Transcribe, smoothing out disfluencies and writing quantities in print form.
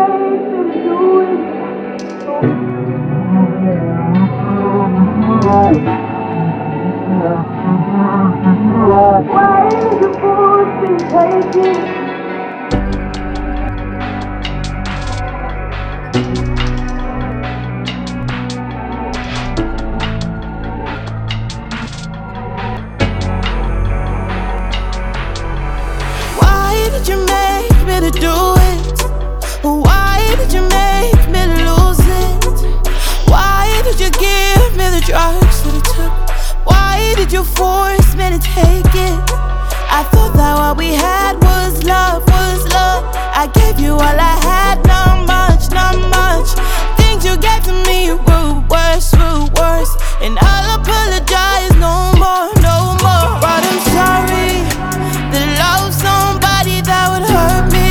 Why did you force me to take it? Why did you make me to do it? Why did you make me to lose it? Why did you give me the drugs that it took? Why did you force me to take it? I thought that what we had was love.